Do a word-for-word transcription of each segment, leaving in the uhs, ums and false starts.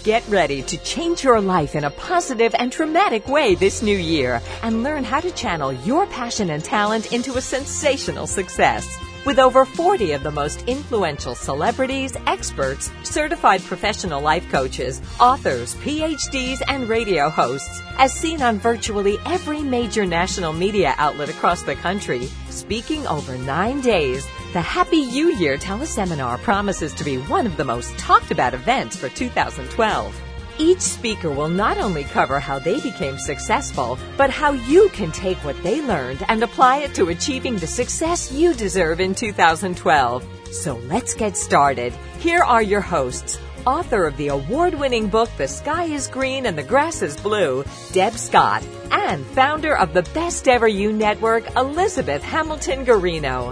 Get ready to change your life in a positive and dramatic way this new year and learn how to channel your passion and talent into a sensational success. With over forty of the most influential celebrities, experts, certified professional life coaches, authors, P H Ds, and radio hosts, as seen on virtually every major national media outlet across the country, speaking over nine days, the Happy You Year teleseminar promises to be one of the most talked about events for two thousand twelve. Each speaker will not only cover how they became successful, but how you can take what they learned and apply it to achieving the success you deserve in two thousand twelve. So let's get started. Here are your hosts, author of the award-winning book, The Sky is Green and the Grass is Blue, Deb Scott, and founder of the Best Ever You Network, Elizabeth Hamilton Garino.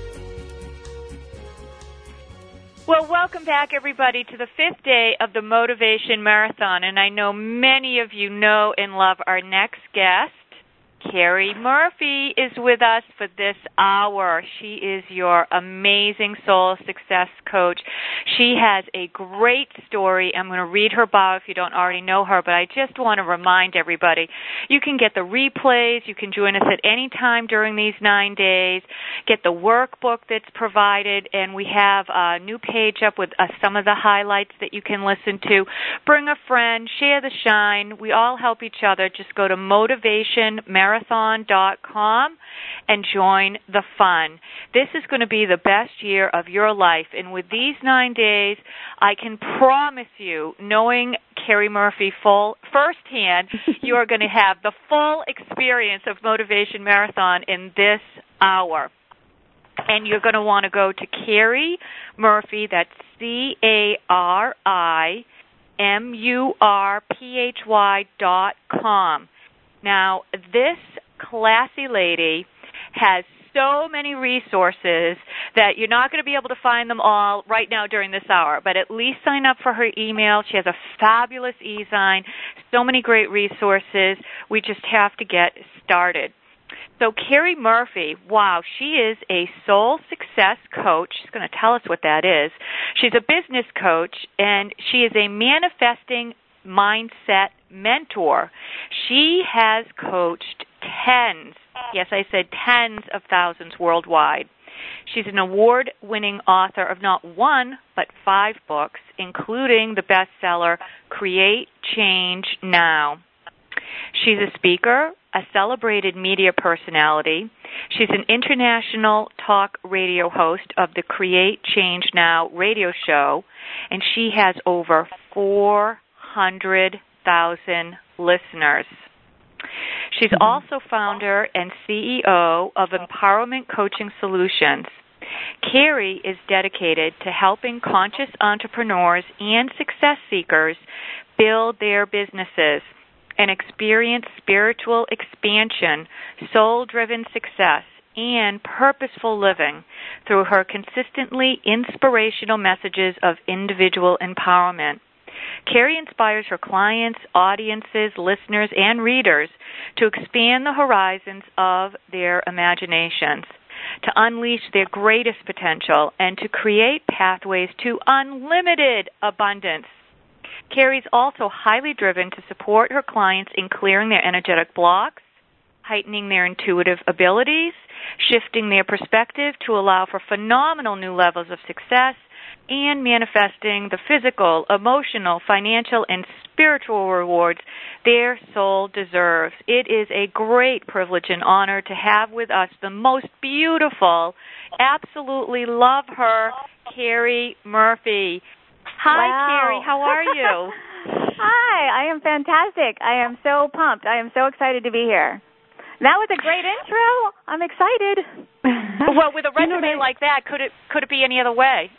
Well, welcome back, everybody, to the fifth day of the Motivation Marathon. And I know many of you know and love our next guest. Carrie Murphy is with us for this hour. She is your amazing soul success coach. She has a great story. I'm going to read her bio if you don't already know her, but I just want to remind everybody, you can get the replays. You can join us at any time during these nine days, get the workbook that's provided, and we have a new page up with uh, some of the highlights that you can listen to. Bring a friend, share the shine. We all help each other. Just go to motivation marathon dot com and join the fun. This is going to be the best year of your life, and with these nine days, I can promise you, knowing Carrie Murphy full firsthand, you are going to have the full experience of Motivation Marathon in this hour. And you're going to want to go to Carrie Murphy, that's C A R I M U R P H Y dot com. Now, this classy lady has so many resources that you're not going to be able to find them all right now during this hour, but at least sign up for her email. She has a fabulous e-zine, so many great resources. We just have to get started. So Carrie Murphy, wow, she is a soul success coach. She's going to tell us what that is. She's a business coach, and she is a manifesting mindset mentor. She has coached tens, yes, I said tens of thousands worldwide. She's an award-winning author of not one, but five books, including the bestseller, Create Change Now. She's a speaker, a celebrated media personality. She's an international talk radio host of the Create Change Now radio show, and she has over four hundred thousand listeners. She's mm-hmm. also founder and C E O of Empowerment Coaching Solutions. Carrie is dedicated to helping conscious entrepreneurs and success seekers build their businesses and experience spiritual expansion, soul-driven success, and purposeful living through her consistently inspirational messages of individual empowerment. Carrie inspires her clients, audiences, listeners, and readers to expand the horizons of their imaginations, to unleash their greatest potential, and to create pathways to unlimited abundance. Carrie's also highly driven to support her clients in clearing their energetic blocks, heightening their intuitive abilities, shifting their perspective to allow for phenomenal new levels of success, and manifesting the physical, emotional, financial, and spiritual rewards their soul deserves. It is a great privilege and honor to have with us the most beautiful, absolutely love her, Carrie Murphy. Hi, wow. Carrie. How are you? Hi. I am fantastic. I am so pumped. I am so excited to be here. That was a great intro. I'm excited. Well, with a resume you know, like that, could it could it be any other way?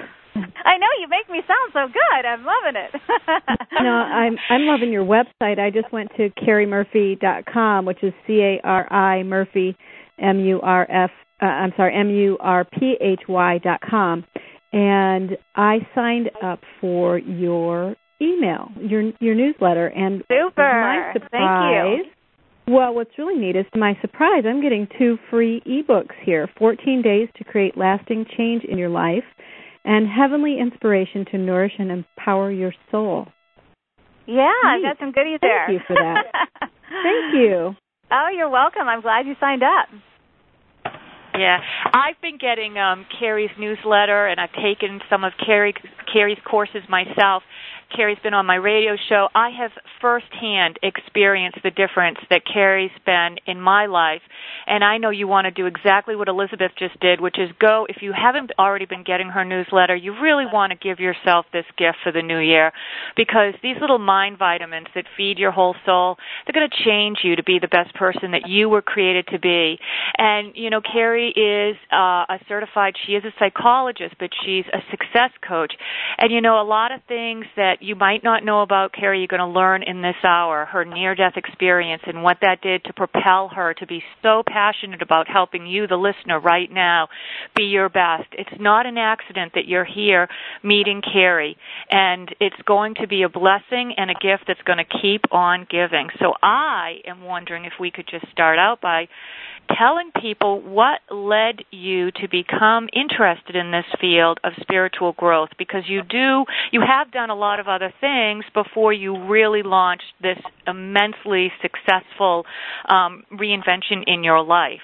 I know, you make me sound so good. I'm loving it. No, I'm I'm loving your website. I just went to carrie murphy dot com, which is C A R I Murphy, M U R F. Uh, I'm sorry, M U R P H Y dot com, and I signed up for your email, your your newsletter, and super. My surprise, Thank you. Well, what's really neat is, to my surprise, I'm getting two free ebooks here, fourteen days to create lasting change in your life, and heavenly inspiration to nourish and empower your soul. Yeah, Neat. I've got some goodies there. Thank you for that. Thank you. Oh, you're welcome. I'm glad you signed up. Yeah, I've been getting um, Carrie's newsletter, and I've taken some of Carrie, Carrie's courses myself. Carrie's been on my radio show. I have firsthand experienced the difference that Carrie's been in my life, and I know you want to do exactly what Elizabeth just did, which is go, if you haven't already been getting her newsletter, you really want to give yourself this gift for the new year, because these little mind vitamins that feed your whole soul, they're going to change you to be the best person that you were created to be. And, you know, Carrie is uh, a certified, she is a psychologist, but she's a success coach. And, you know, a lot of things that you might not know about Carrie, you're going to learn in this hour, her near-death experience and what that did to propel her to be so passionate about helping you, the listener, right now, be your best. It's not an accident that you're here meeting Carrie, and it's going to be a blessing and a gift that's going to keep on giving. So I am wondering if we could just start out by telling people what led you to become interested in this field of spiritual growth, because you do, you have done a lot of other things before you really launched this immensely successful um, reinvention in your life.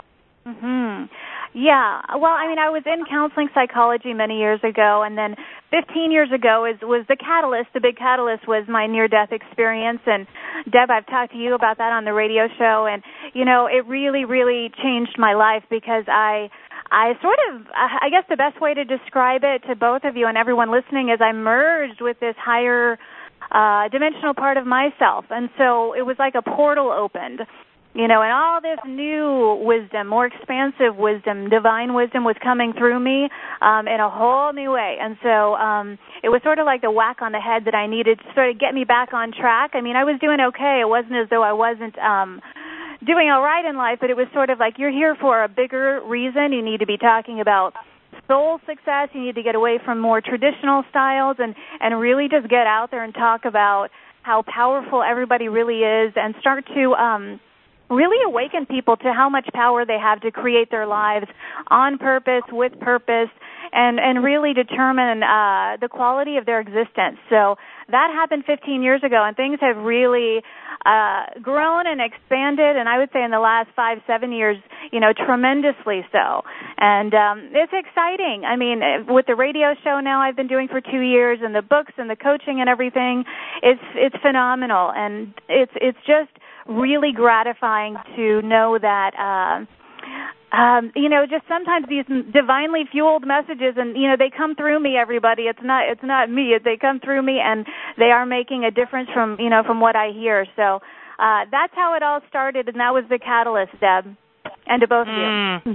Mhm. Yeah. Well, I mean, I was in counseling psychology many years ago, and then fifteen years ago is, was the catalyst. The big catalyst was my near-death experience. And, Deb, I've talked to you about that on the radio show, and, you know, it really, really changed my life because I I sort of, I guess the best way to describe it to both of you and everyone listening is I merged with this higher uh, dimensional part of myself. And so it was like a portal opened. You know, and all this new wisdom, more expansive wisdom, divine wisdom was coming through me um, in a whole new way. And so um, it was sort of like the whack on the head that I needed to sort of get me back on track. I mean, I was doing okay. It wasn't as though I wasn't um, doing all right in life, but it was sort of like you're here for a bigger reason. You need to be talking about soul success. You need to get away from more traditional styles and, and really just get out there and talk about how powerful everybody really is and start to um, – really awaken people to how much power they have to create their lives on purpose, with purpose, and, and really determine uh, the quality of their existence. So that happened fifteen years ago, and things have really uh, grown and expanded, and I would say in the last five, seven years, you know, tremendously so. And um, it's exciting. I mean, with the radio show now I've been doing for two years and the books and the coaching and everything, it's it's phenomenal. And it's it's just really gratifying to know that, uh, um, you know, just sometimes these divinely fueled messages, and you know, they come through me. Everybody, it's not, it's not me. They come through me, and they are making a difference from, you know, from what I hear. So uh, that's how it all started, and that was the catalyst, Deb, and to both mm. of you.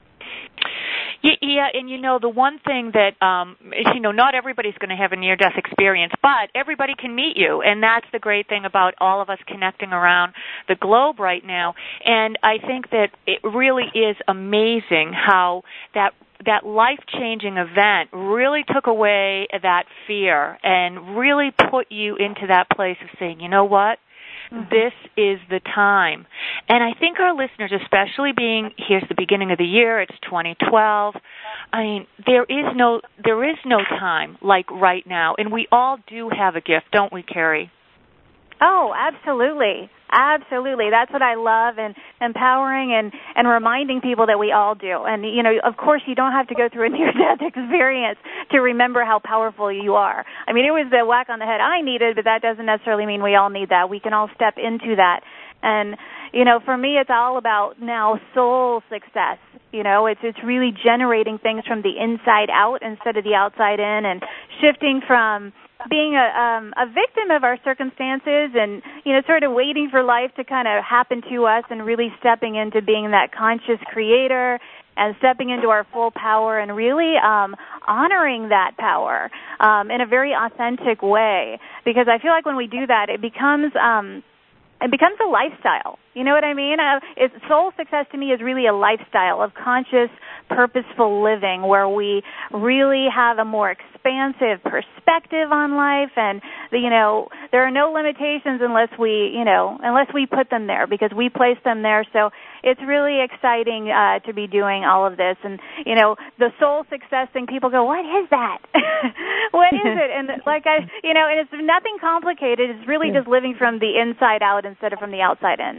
Yeah, and you know, the one thing that, um, you know, not everybody's going to have a near-death experience, but everybody can meet you, and that's the great thing about all of us connecting around the globe right now. And I think that it really is amazing how that that life-changing event really took away that fear and really put you into that place of saying, you know what? Mm-hmm. This is the time. And I think our listeners, especially being here's the beginning of the year, it's twenty twelve. I mean, there is no there is no time like right now, and we all do have a gift, don't we, Carrie? Oh, absolutely. Absolutely. That's what I love, and empowering and, and reminding people that we all do. And, you know, of course, you don't have to go through a near-death experience to remember how powerful you are. I mean, it was the whack on the head I needed, but that doesn't necessarily mean we all need that. We can all step into that. And, you know, for me, it's all about now soul success. You know, it's it's really generating things from the inside out instead of the outside in, and shifting from being a um, a victim of our circumstances and, you know, sort of waiting for life to kind of happen to us, and really stepping into being that conscious creator and stepping into our full power and really um, honoring that power um, in a very authentic way. Because I feel like when we do that, it becomes um, it becomes a lifestyle. You know what I mean? Uh, it's, soul success to me is really a lifestyle of conscious, purposeful living where we really have a more expansive perspective on life, and the, you know, there are no limitations unless we, you know, unless we put them there because we place them there. So it's really exciting uh, to be doing all of this. And, you know, the soul success thing, people go, what is that? What is it? And like I, you know, and it's nothing complicated. It's really just living from the inside out instead of from the outside in.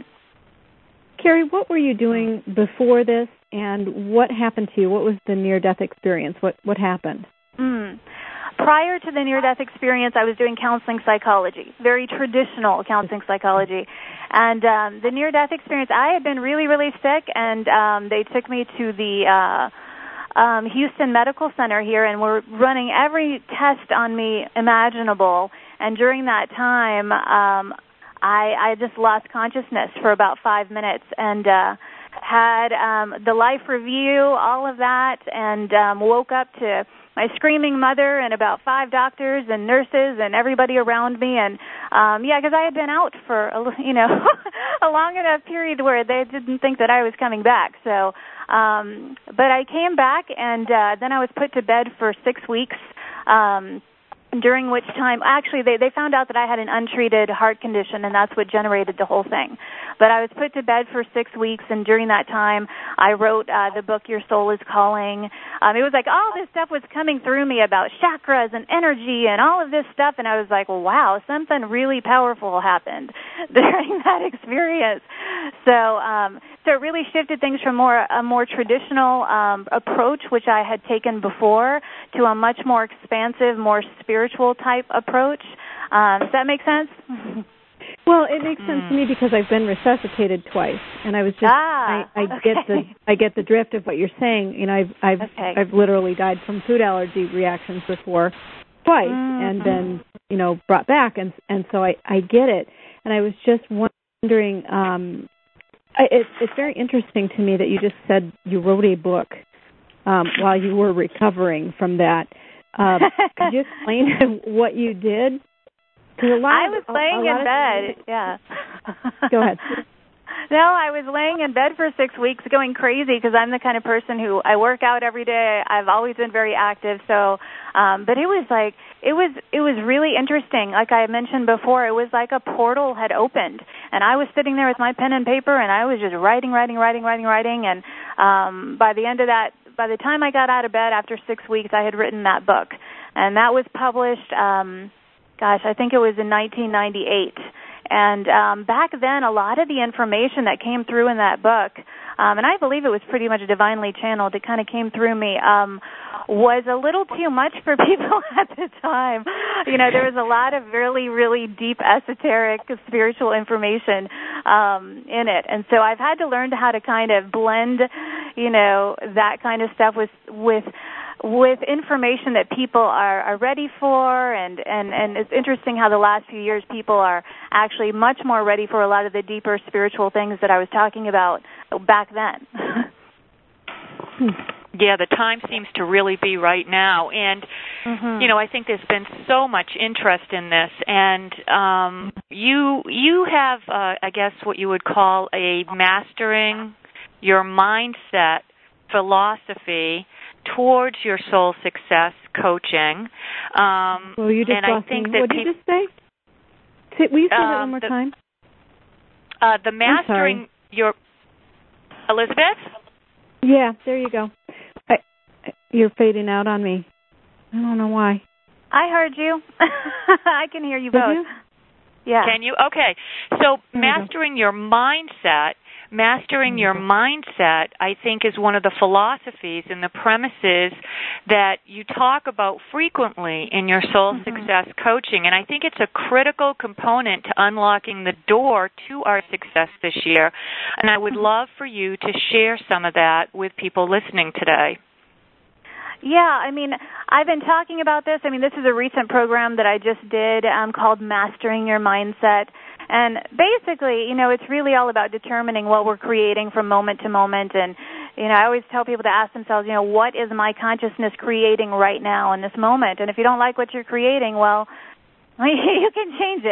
Carrie, what were you doing before this, and what happened to you? What was the near-death experience? What what happened? Mm. Prior to the near-death experience, I was doing counseling psychology, very traditional counseling psychology. And um, the near-death experience, I had been really, really sick, and um, they took me to the uh, um, Houston Medical Center here, and were running every test on me imaginable. And during that time, um, I, I just lost consciousness for about five minutes and uh, had um, the life review, all of that, and um, woke up to my screaming mother and about five doctors and nurses and everybody around me. And, um, yeah, because I had been out for, a, you know, a long enough period where they didn't think that I was coming back. So, um, but I came back, and uh, then I was put to bed for six weeks, um during which time, actually, they, they found out that I had an untreated heart condition, and that's what generated the whole thing. But I was put to bed for six weeks, and during that time, I wrote uh, the book, Your Soul is Calling. Um, it was like all this stuff was coming through me about chakras and energy and all of this stuff, and I was like, well, wow, something really powerful happened during that experience. So, um, so it really shifted things from more a more traditional um, approach, which I had taken before, to a much more expansive, more spiritual type approach. Um, does that make sense? Well, it makes sense to me because I've been resuscitated twice, and I was just ah, I, I okay. get the I get the drift of what you're saying. You know, I've I've okay. I've literally died from food allergy reactions before, twice, mm-hmm. and then you know brought back, and and so I I get it. And I was just wondering, um, I, it's it's very interesting to me that you just said you wrote a book um, while you were recovering from that. Uh, could you explain what you did? A lot I was of, laying a, a in bed, yeah. Go ahead. No, I was laying in bed for six weeks going crazy because I'm the kind of person who, I work out every day. I've always been very active. So, um, but it was like, it was, it was really interesting. Like I mentioned before, it was like a portal had opened. And I was sitting there with my pen and paper, and I was just writing, writing, writing, writing, writing. And um, by the end of that, by the time I got out of bed after six weeks, I had written that book. And that was published, um, gosh, I think it was in nineteen ninety-eight. And um, back then, a lot of the information that came through in that book, um, and I believe it was pretty much divinely channeled, it kind of came through me, um, was a little too much for people at the time. You know, there was a lot of really, really deep, esoteric, spiritual information um, in it. And so I've had to learn how to kind of blend, you know, that kind of stuff with with with information that people are, are ready for, and, and, and it's interesting how the last few years people are actually much more ready for a lot of the deeper spiritual things that I was talking about back then. Yeah, the time seems to really be right now. And, mm-hmm. you know, I think there's been so much interest in this. And um, you you have, uh, I guess, what you would call a mastering your mindset philosophy towards your soul success coaching. Um, well, you just and I think me. that what did pe- you just say? say? Will you say uh, that one more the, time? Uh, the mastering your Elizabeth? Yeah, there you go. I, you're fading out on me. I don't know why. I heard you. I can hear you both. You? Yeah. Can you? Okay. So there mastering your mindset, mastering your mindset, I think, is one of the philosophies and the premises that you talk about frequently in your soul mm-hmm. success coaching. And I think it's a critical component to unlocking the door to our success this year. And I would love for you to share some of that with people listening today. Yeah, I mean, I've been talking about this. I mean, this is a recent program that I just did um, called Mastering Your Mindset. And basically, you know, it's really all about determining what we're creating from moment to moment. And, you know, I always tell people to ask themselves, you know, what is my consciousness creating right now in this moment? And if you don't like what you're creating, well, you can change it.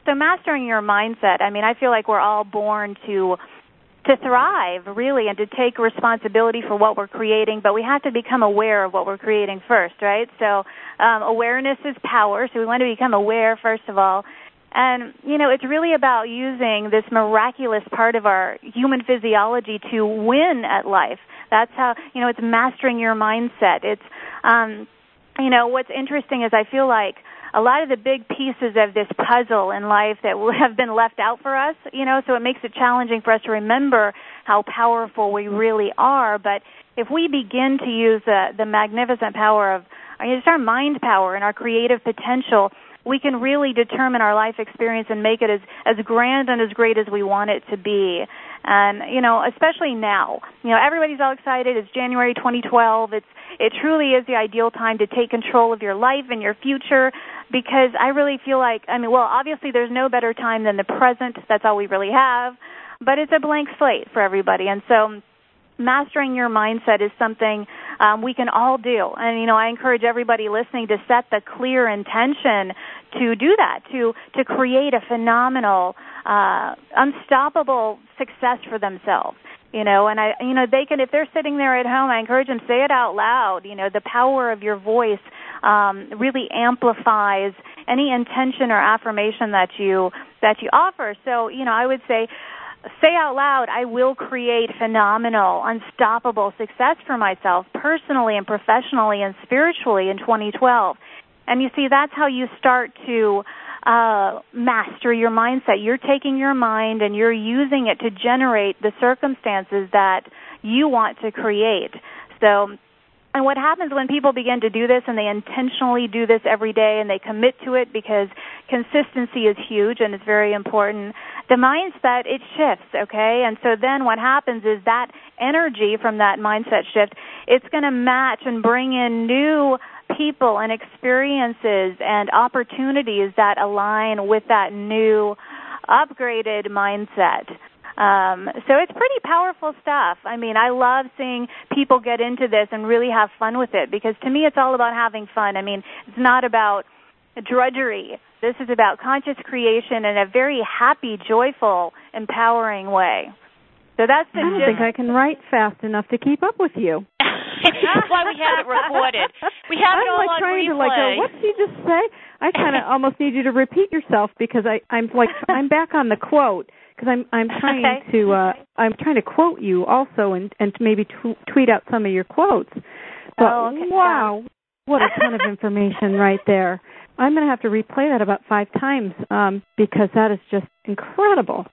So mastering your mindset, I mean, I feel like we're all born to to thrive, really, and to take responsibility for what we're creating, but we have to become aware of what we're creating first, right? So um, awareness is power, so we want to become aware, first of all. And, you know, it's really about using this miraculous part of our human physiology to win at life. That's how, you know, it's mastering your mindset. It's, um, you know, what's interesting is I feel like a lot of the big pieces of this puzzle in life that have been left out for us, you know, so it makes it challenging for us to remember how powerful we really are. But if we begin to use the, the magnificent power of, I mean, just our mind power and our creative potential, we can really determine our life experience and make it as, as grand and as great as we want it to be. And, you know, especially now, you know, everybody's all excited. It's January twenty twelve. It's, it truly is the ideal time to take control of your life and your future, because I really feel like, I mean, well, obviously there's no better time than the present. That's all we really have. But it's a blank slate for everybody. And so mastering your mindset is something um, we can all do. And, you know, I encourage everybody listening to set the clear intention to do that, to, to create a phenomenal, uh, unstoppable success for themselves. You know, and I, you know, they can, if they're sitting there at home, I encourage them, say it out loud. You know, the power of your voice um, really amplifies any intention or affirmation that you, that you offer. So, you know, I would say, say out loud, I will create phenomenal, unstoppable success for myself personally and professionally and spiritually in twenty twelve. And you see, that's how you start to uh, master your mindset. You're taking your mind and you're using it to generate the circumstances that you want to create. So, and what happens when people begin to do this and they intentionally do this every day and they commit to it, because consistency is huge and it's very important, the mindset, it shifts, okay? And so then what happens is that energy from that mindset shift, it's going to match and bring in new people and experiences and opportunities that align with that new upgraded mindset. Um, so it's pretty powerful stuff. I mean, I love seeing people get into this and really have fun with it, because to me it's all about having fun. I mean, it's not about drudgery. This is about conscious creation in a very happy, joyful, empowering way. So that's the I don't gist. think I can write fast enough to keep up with you. That's why we have it recorded. We have it I'm all like on trying replay. to like, go, what did you just say? I kind of almost need you to repeat yourself, because I, I'm like, I'm back on the quote, because I'm I'm trying okay. to uh, I'm trying to quote you also, and and to maybe t- tweet out some of your quotes. But oh, okay. wow, what a ton of information right there. I'm going to have to replay that about five times um, because that is just incredible.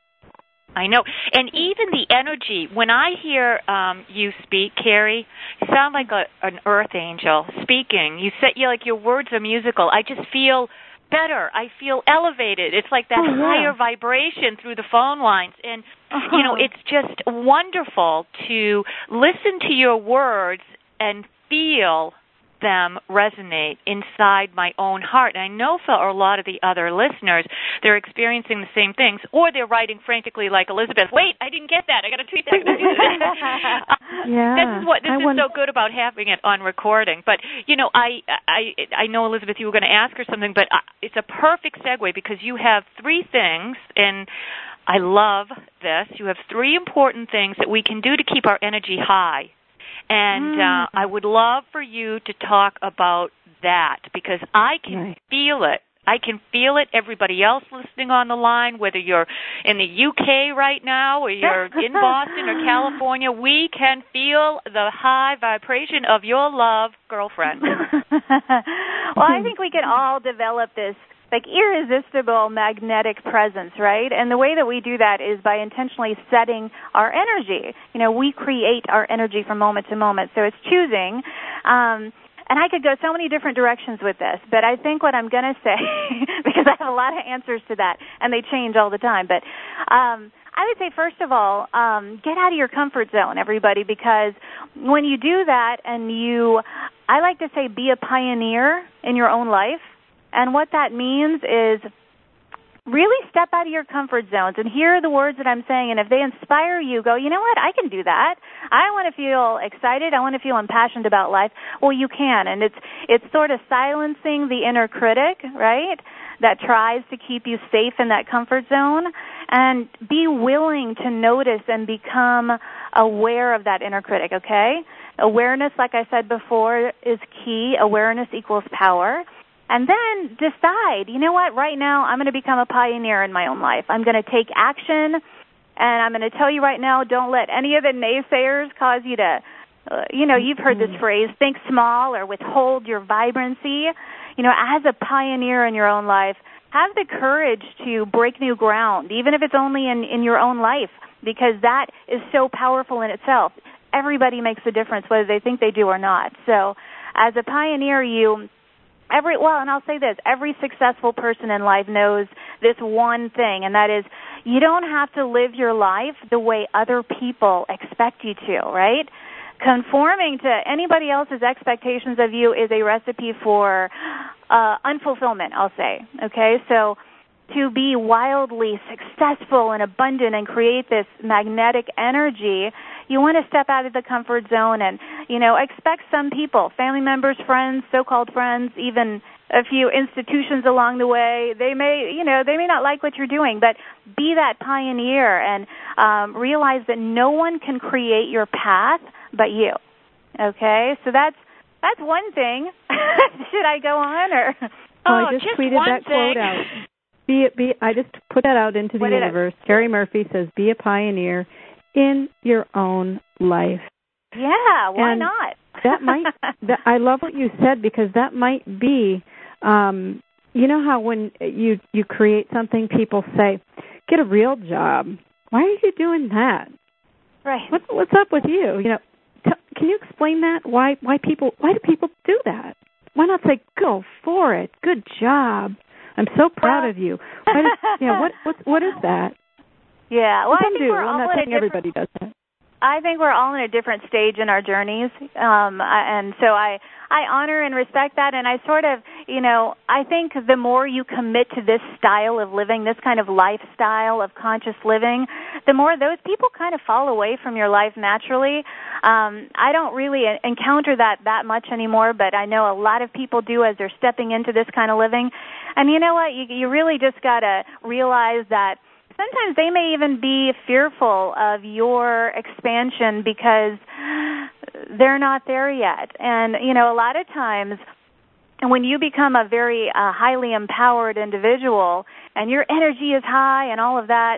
I know. And even the energy, when I hear um, you speak, Carrie, you sound like a, an earth angel speaking. You say, you like your words are musical. I just feel better. I feel elevated. It's like that oh, yeah. higher vibration through the phone lines. And, uh-huh. you know, it's just wonderful to listen to your words and feel them resonate inside my own heart. And I know for a lot of the other listeners, they're experiencing the same things, or they're writing frantically like Elizabeth, wait, I didn't get that. I got to tweet that. uh, yeah, this is what this I is wonder- so good about having it on recording. But, you know, I, I, I know, Elizabeth, you were going to ask her something, but it's a perfect segue because you have three things, and I love this. You have three important things that we can do to keep our energy high. And uh, I would love for you to talk about that, because I can right. feel it. I can feel it. Everybody else listening on the line, whether you're in the U K right now or you're in Boston or California, we can feel the high vibration of your love, girlfriend. Well, I think we can all develop this like irresistible magnetic presence, right? And the way that we do that is by intentionally setting our energy. You know, we create our energy from moment to moment, so it's choosing. Um, and I could go so many different directions with this, but I think what I'm going to say, because I have a lot of answers to that, and they change all the time, but um, I would say, first of all, um, get out of your comfort zone, everybody, because when you do that and you, I like to say, be a pioneer in your own life. And what that means is really step out of your comfort zones and hear the words that I'm saying, and if they inspire you, go, you know what, I can do that. I want to feel excited. I want to feel impassioned about life. Well, you can, and it's it's sort of silencing the inner critic, right, that tries to keep you safe in that comfort zone, and be willing to notice and become aware of that inner critic, okay? Awareness, like I said before, is key. Awareness equals power. And then decide, you know what, right now I'm going to become a pioneer in my own life. I'm going to take action, and I'm going to tell you right now, don't let any of the naysayers cause you to, uh, you know, you've heard this phrase, think small or withhold your vibrancy. You know, as a pioneer in your own life, have the courage to break new ground, even if it's only in, in your own life, because that is so powerful in itself. Everybody makes a difference, whether they think they do or not. So as a pioneer, you... Every well, and I'll say this, every successful person in life knows this one thing, and that is you don't have to live your life the way other people expect you to, right? Conforming to anybody else's expectations of you is a recipe for uh, unfulfillment, I'll say, okay? So to be wildly successful and abundant and create this magnetic energy, you want to step out of the comfort zone and, you know, expect some people, family members, friends, so-called friends, even a few institutions along the way. They may, you know, they may not like what you're doing, but be that pioneer and um, realize that no one can create your path but you. Okay? So that's that's one thing. Should I go on or? Oh, oh I just, just tweeted that thing. quote out. Be, be, I just put that out into the What did universe. Terry Murphy says, be a pioneer in your own life. Yeah, why and not? that might. That, I love what you said, because that might be. Um, you know how when you you create something, people say, "Get a real job." Why are you doing that? Right. What, what's up with you? You know, t- can you explain that? Why why people why do people do that? Why not say, "Go for it. Good job. I'm so proud well, of you." Why does, you know, what what what is that? Yeah, well, I think do. we're I'm all not in a saying everybody does that. I think we're all in a different stage in our journeys, um, and so I, I honor and respect that, and I sort of, you know, I think the more you commit to this style of living, this kind of lifestyle of conscious living, the more those people kind of fall away from your life naturally. Um, I don't really encounter that that much anymore, but I know a lot of people do as they're stepping into this kind of living. And you know what? You, you really just got to realize that sometimes they may even be fearful of your expansion because they're not there yet. And, you know, a lot of times when you become a very uh, highly empowered individual and your energy is high and all of that,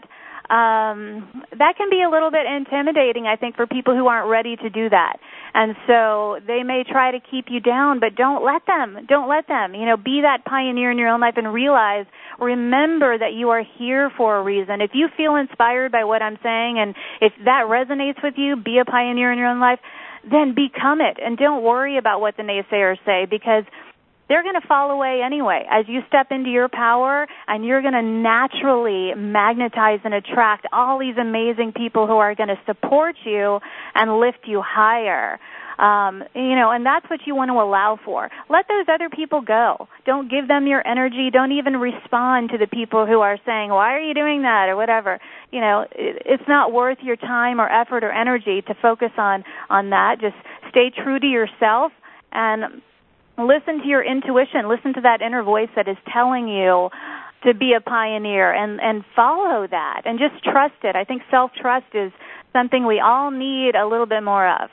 um, that can be a little bit intimidating, I think, for people who aren't ready to do that. And so they may try to keep you down, but don't let them. Don't let them. You know, be that pioneer in your own life and realize, remember that you are here for a reason. If you feel inspired by what I'm saying and if that resonates with you, be a pioneer in your own life, then become it. And don't worry about what the naysayers say, because they're going to fall away anyway as you step into your power, and you're going to naturally magnetize and attract all these amazing people who are going to support you and lift you higher. Um, you know, and that's what you want to allow for. Let those other people go. Don't give them your energy. Don't even respond to the people who are saying, why are you doing that, or whatever. You know, it, it's not worth your time or effort or energy to focus on, on that. Just stay true to yourself and listen to your intuition. Listen to that inner voice that is telling you to be a pioneer, and, and follow that, and just trust it. I think self-trust is something we all need a little bit more of.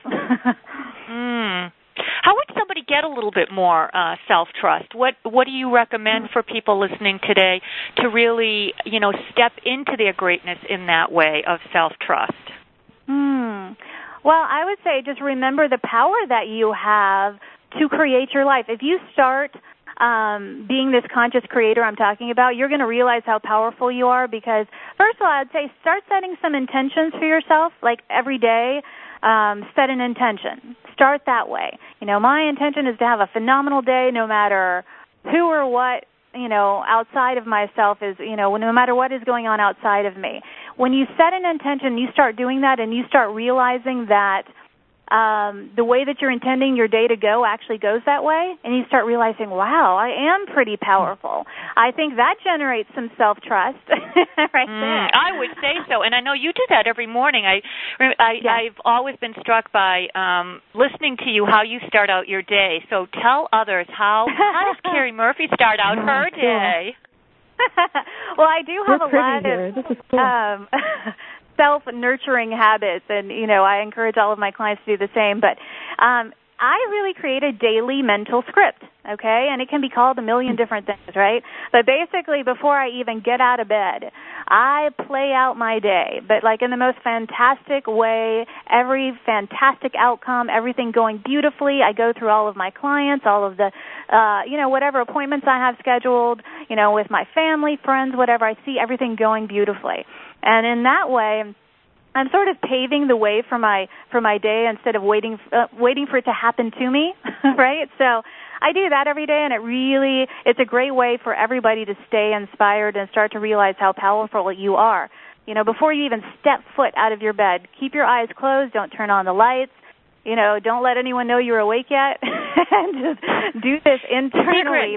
mm. How would somebody get a little bit more uh, self-trust? What What do you recommend for people listening today to really, you know, step into their greatness in that way of self-trust? Hmm. Well, I would say just remember the power that you have to create your life. If you start um, being this conscious creator I'm talking about, you're going to realize how powerful you are, because, first of all, I'd say start setting some intentions for yourself, like every day. Um, set an intention. Start that way. You know, my intention is to have a phenomenal day no matter who or what, you know, outside of myself is, you know, no matter what is going on outside of me. When you set an intention, you start doing that, and you start realizing that um, the way that you're intending your day to go actually goes that way, and you start realizing, wow, I am pretty powerful. I think that generates some self-trust right mm, there. I would say so, and I know you do that every morning. I, I, yes. I've always been struck by um, listening to you, how you start out your day. So tell others, how, how does Carrie Murphy start out oh, her cool. day? Well, I do have We're a lot here. of this is cool. um, self-nurturing habits, and, you know, I encourage all of my clients to do the same. But um, I really create a daily mental script, okay? And it can be called a million different things, right? But basically, before I even get out of bed, I play out my day, but like in the most fantastic way, every fantastic outcome, everything going beautifully. I go through all of my clients, all of the, uh, you know, whatever appointments I have scheduled, you know, with my family, friends, whatever. I see everything going beautifully. And in that way, I'm sort of paving the way for my for my day instead of waiting uh, waiting for it to happen to me, right? So I do that every day, and it really it's a great way for everybody to stay inspired and start to realize how powerful you are. You know, before you even step foot out of your bed, keep your eyes closed. Don't turn on the lights. You know, don't let anyone know you're awake yet, and just do this internally.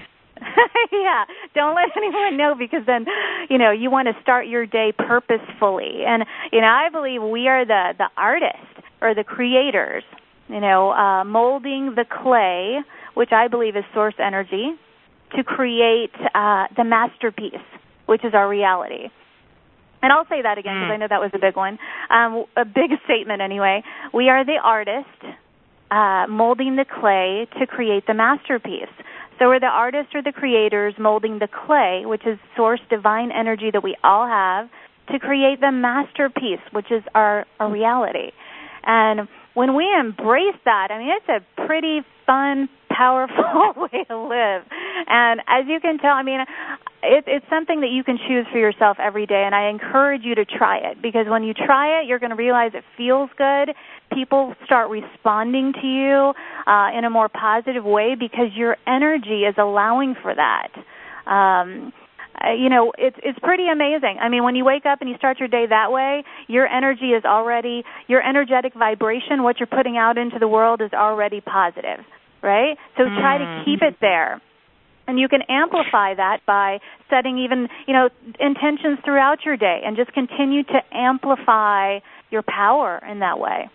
Yeah, don't let anyone know, because then, you know, you want to start your day purposefully. And, you know, I believe we are the, the artists or the creators, you know, uh, molding the clay, which I believe is source energy, to create uh, the masterpiece, which is our reality. And I'll say that again because mm. I know that was a big one, um, a big statement anyway. We are the artist uh, molding the clay to create the masterpiece. So we're the artists or the creators molding the clay, which is source divine energy that we all have, to create the masterpiece, which is our, our reality. And when we embrace that, I mean, it's a pretty fun, powerful way to live. And as you can tell, I mean, it, it's something that you can choose for yourself every day, and I encourage you to try it, because when you try it, you're going to realize it feels good. People start responding to you uh, in a more positive way because your energy is allowing for that. Um, uh, you know, it's it's pretty amazing. I mean, when you wake up and you start your day that way, your energy is already, your energetic vibration, what you're putting out into the world is already positive, right? So mm. try to keep it there. And you can amplify that by setting even, you know, intentions throughout your day and just continue to amplify your power in that way.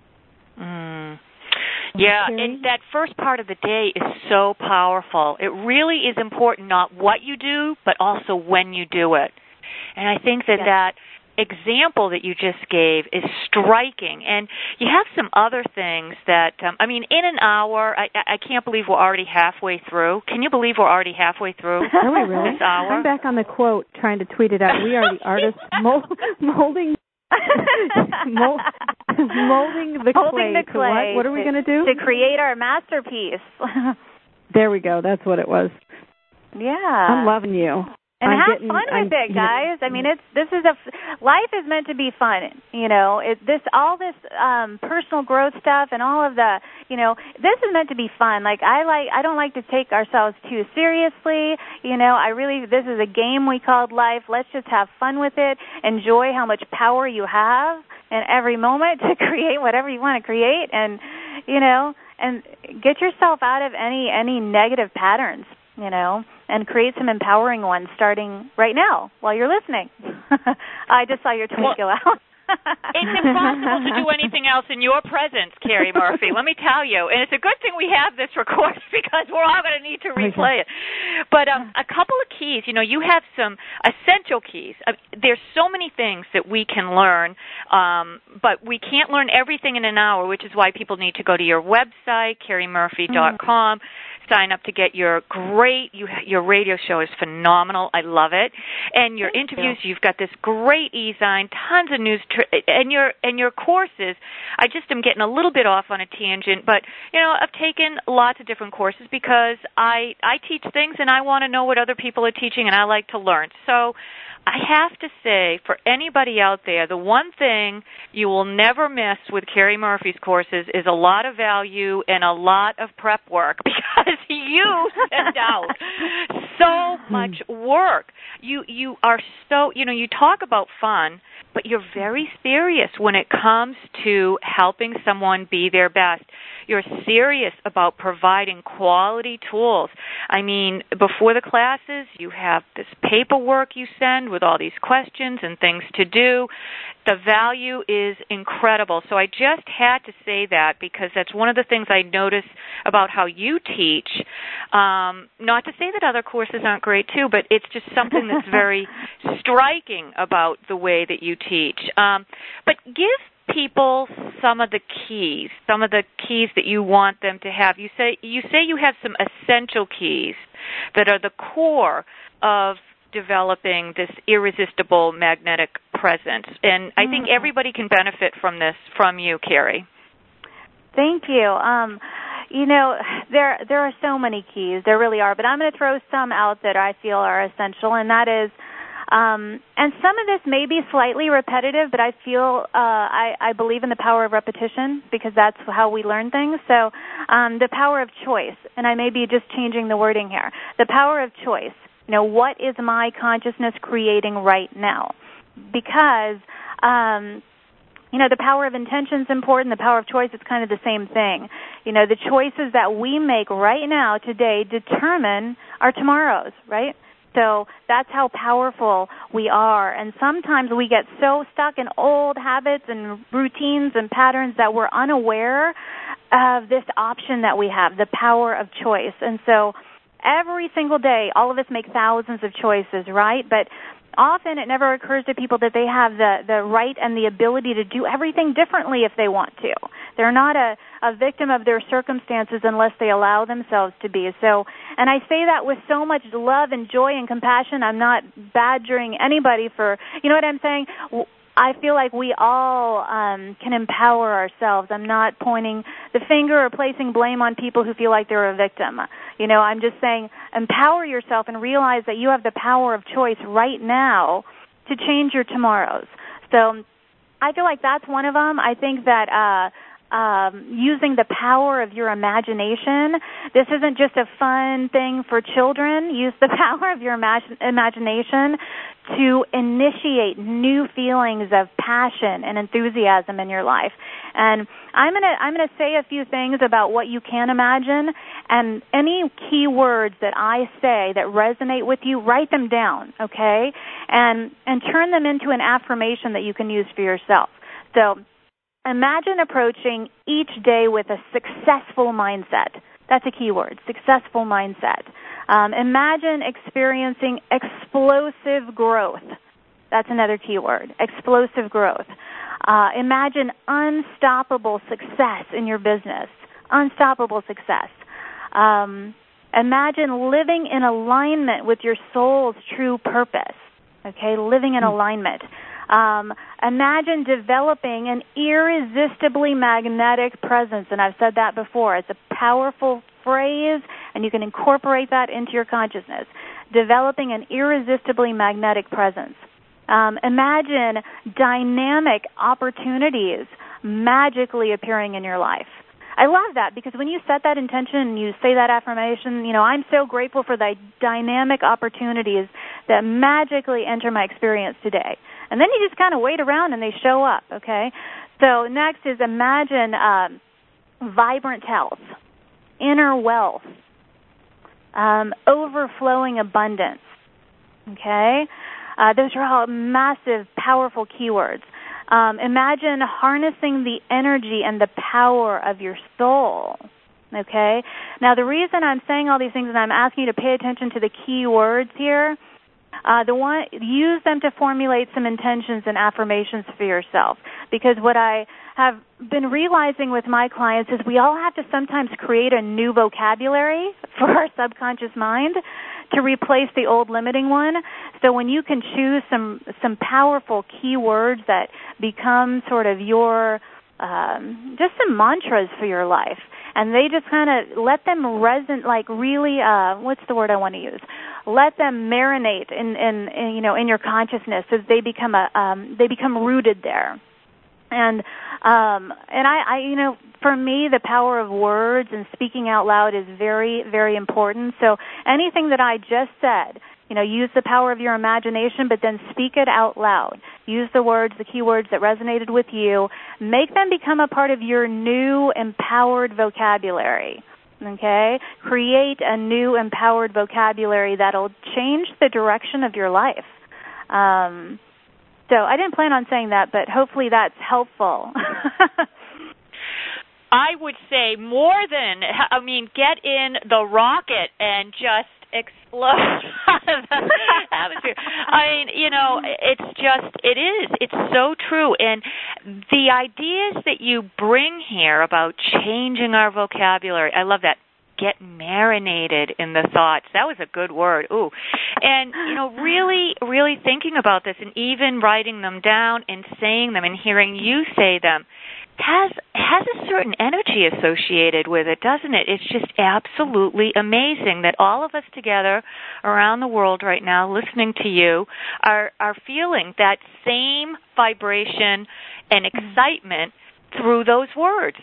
Mm. Yeah, and that first part of the day is so powerful. It really is important not what you do, but also when you do it. And I think that yes. that example that you just gave is striking. And you have some other things that, um, I mean, in an hour, I, I can't believe we're already halfway through. Can you believe we're already halfway through Are we really? this hour? I'm back on the quote trying to tweet it out. We are the artists mold, molding Mold, molding the Molding clay. the clay. What? what are we going to do? To create our masterpiece. There we go. That's what it was. Yeah. I'm loving you. And I'm have getting, fun with I'm, it, guys. I mean, it's this is a life is meant to be fun. You know, it, this all this um, personal growth stuff and all of the, you know, this is meant to be fun. Like I like, I don't like to take ourselves too seriously. You know, I really, this is a game we called life. Let's just have fun with it. Enjoy how much power you have in every moment to create whatever you want to create, and you know, and get yourself out of any any negative patterns. You know, and create some empowering ones starting right now while you're listening. I just saw your tweet well, go out. It's impossible to do anything else in your presence, Carrie Murphy, let me tell you. And it's a good thing we have this recorded because we're all going to need to replay it. But um, a couple of keys, you know, you have some essential keys. Uh, there's so many things that we can learn, um, but we can't learn everything in an hour, which is why people need to go to your website, Carrie Murphy dot com. Mm-hmm. Sign up to get your great, you, your radio show is phenomenal. I love it. And your Thank interviews, you. You've got this great e-zine, tons of news, tri- and your and your courses. I just am getting a little bit off on a tangent, but, you know, I've taken lots of different courses because I, I teach things and I want to know what other people are teaching, and I like to learn. So I have to say, for anybody out there, the one thing you will never miss with Carrie Murphy's courses is a lot of value and a lot of prep work, because you send out so much work. You you are so, you know, you talk about fun, but you're very serious when it comes to helping someone be their best. You're serious about providing quality tools. I mean, before the classes, you have this paperwork you send with all these questions and things to do. The value is incredible. So I just had to say that because that's one of the things I notice about how you teach. Um, not to say that other courses aren't great too, but it's just something that's very striking about the way that you teach. Um, but give people some of the keys, some of the keys that you want them to have. You say you say you have some essential keys that are the core of developing this irresistible magnetic presence. And I think everybody can benefit from this from you, Carrie. Thank you. Um, you know, there there are so many keys. There really are. But I'm going to throw some out that I feel are essential, and that is Um, and some of this may be slightly repetitive, but I feel uh, I, I believe in the power of repetition because that's how we learn things. So um, the power of choice, and I may be just changing the wording here. The power of choice. You know, what is my consciousness creating right now? Because, um, you know, the power of intention is important. The power of choice is kind of the same thing. You know, the choices that we make right now, today, determine our tomorrows, right? So that's how powerful we are. And sometimes we get so stuck in old habits and routines and patterns that we're unaware of this option that we have, the power of choice. And so every single day, all of us make thousands of choices, right? But often it never occurs to people that they have the, the right and the ability to do everything differently if they want to. They're not a, a victim of their circumstances unless they allow themselves to be. So, and I say that with so much love and joy and compassion. I'm not badgering anybody for, you know what I'm saying? I feel like we all um, can empower ourselves. I'm not pointing the finger or placing blame on people who feel like they're a victim. You know, I'm just saying empower yourself and realize that you have the power of choice right now to change your tomorrows. So I feel like that's one of them. I think that uh, um, using the power of your imagination, this isn't just a fun thing for children. Use the power of your imag- imagination to initiate new feelings of passion and enthusiasm in your life. And I'm going to I'm going to say a few things about what you can imagine, and any key words that I say that resonate with you, write them down, okay? And and turn them into an affirmation that you can use for yourself. So imagine approaching each day with a successful mindset. That's a key word, successful mindset. Um, imagine experiencing explosive growth. That's another key word, explosive growth. Uh, imagine unstoppable success in your business, unstoppable success. Um, imagine living in alignment with your soul's true purpose, okay, living in alignment. Um, imagine developing an irresistibly magnetic presence, and I've said that before. It's a powerful phrase, and you can incorporate that into your consciousness. Developing an irresistibly magnetic presence. Um, imagine dynamic opportunities magically appearing in your life. I love that because when you set that intention and you say that affirmation, you know, I'm so grateful for the dynamic opportunities that magically enter my experience today. And then you just kind of wait around and they show up, okay? So next is imagine um, vibrant health, inner wealth, um, overflowing abundance, okay? Uh, those are all massive, powerful keywords. Um, imagine harnessing the energy and the power of your soul, okay? Now, the reason I'm saying all these things and I'm asking you to pay attention to the key words here, uh, the one, use them to formulate some intentions and affirmations for yourself. Because what I have been realizing with my clients is we all have to sometimes create a new vocabulary for our subconscious mind to replace the old limiting one. So when you can choose some some powerful keywords that become sort of your, um, just some mantras for your life, and they just kind of let them resonate, like really, uh, what's the word I want to use? Let them marinate in, in, in you know, in your consciousness as they become a, um, they become rooted there. And um, and I, I, you know, for me, the power of words and speaking out loud is very, very important. So anything that I just said, You know, use the power of your imagination, but then speak it out loud. Use the words, the keywords that resonated with you. Make them become a part of your new empowered vocabulary. Okay? Create a new empowered vocabulary that'll change the direction of your life. Um, so I didn't plan on saying that, but hopefully that's helpful. I would say more than, I mean, get in the rocket and just explode out of the atmosphere. I mean, you know, it's just, it is. It's so true. And the ideas that you bring here about changing our vocabulary, I love that. Get marinated in the thoughts. That was a good word. Ooh. And, you know, really, really thinking about this and even writing them down and saying them and hearing you say them has has a certain energy associated with it, doesn't it? It's just absolutely amazing that all of us together around the world right now listening to you are, are feeling that same vibration and excitement through those words.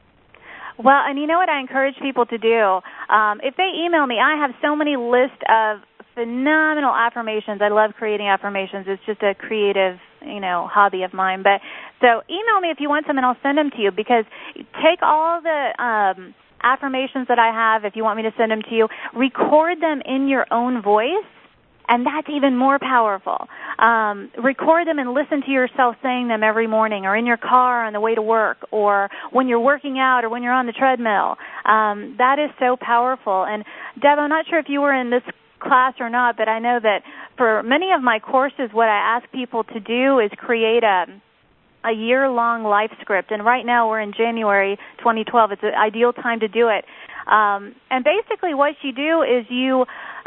Well, and you know what I encourage people to do? Um, if they email me, I have so many lists of phenomenal affirmations. I love creating affirmations. It's just a creative, you know, hobby of mine. But so email me if you want some, and I'll send them to you. Because take all the um, affirmations that I have, if you want me to send them to you, record them in your own voice. And that's even more powerful. Um, record them and listen to yourself saying them every morning, or in your car on the way to work, or when you're working out, or when you're on the treadmill. Um, that is so powerful. And Deb, I'm not sure if you were in this class or not, but I know that for many of my courses, what I ask people to do is create a a year-long life script. And right now we're in January twenty twelve. It's an ideal time to do it. Um, and basically what you do is you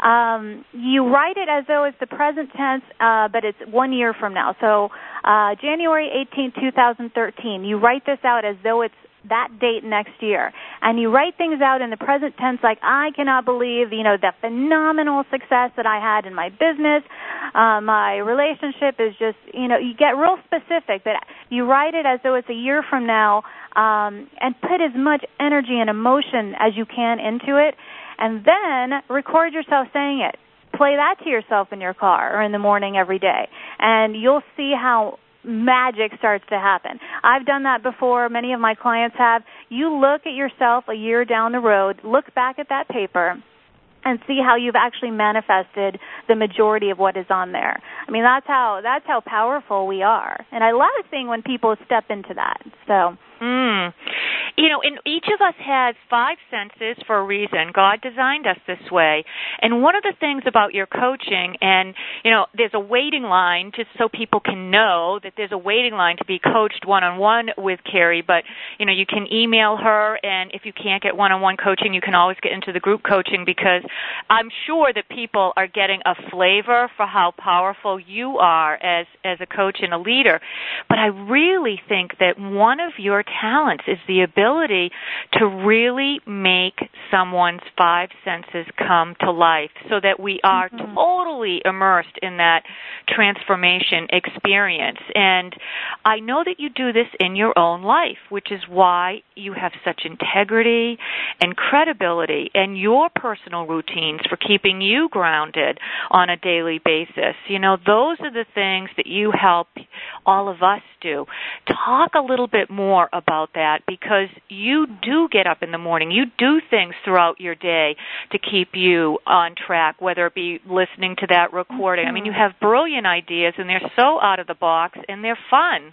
um, you write it as though it's the present tense, uh, but it's one year from now. So uh, January eighteenth, twenty thirteen, you write this out as though it's that date next year. And you write things out in the present tense like, I cannot believe, you know, the phenomenal success that I had in my business. Uh, my relationship is just, you know, you get real specific, but you write it as though it's a year from now, um, and put as much energy and emotion as you can into it, and then record yourself saying it. Play that to yourself in your car or in the morning every day, and you'll see how magic starts to happen. I've done that before. Many of my clients have. You look at yourself a year down the road, look back at that paper, and see how you've actually manifested the majority of what is on there. I mean, that's how that's how powerful we are. And I love seeing when people step into that. So, mm. You know, and each of us has five senses for a reason. God designed us this way. And one of the things about your coaching, and, you know, there's a waiting line, just so people can know that there's a waiting line to be coached one-on-one with Carrie. But, you know, you can email her, and if you can't get one-on-one coaching, you can always get into the group coaching, because I'm sure that people are getting a flavor for how powerful you are as, as a coach and a leader. But I really think that one of your talents is the ability ability to really make someone's five senses come to life, so that we are mm-hmm. totally immersed in that transformation experience. And I know that you do this in your own life, which is why you have such integrity and credibility in your personal routines for keeping you grounded on a daily basis. You know, those are the things that you help all of us do. Talk a little bit more about that, because you do get up in the morning. You do things throughout your day to keep you on track, whether it be listening to that recording. Mm-hmm. I mean, you have brilliant ideas, and they're so out of the box, and they're fun.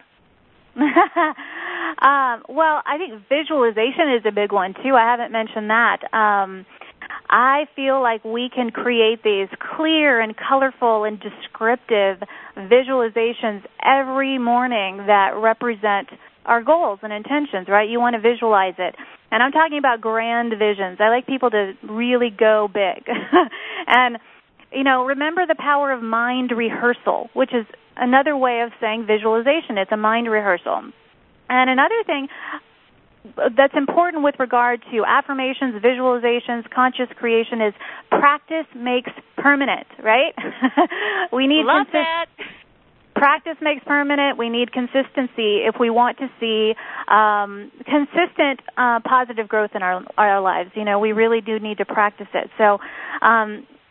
um, well, I think visualization is a big one, too. I haven't mentioned that. Um, I feel like we can create these clear and colorful and descriptive visualizations every morning that represent our goals and intentions, right? You want to visualize it. And I'm talking about grand visions. I like people to really go big. And, you know, remember the power of mind rehearsal, which is another way of saying visualization. It's a mind rehearsal. And another thing that's important with regard to affirmations, visualizations, conscious creation is practice makes permanent, right? we need Love consist- that. Practice makes permanent. We need consistency if we want to see um, consistent uh, positive growth in our our lives. You know, we really do need to practice it. So, um,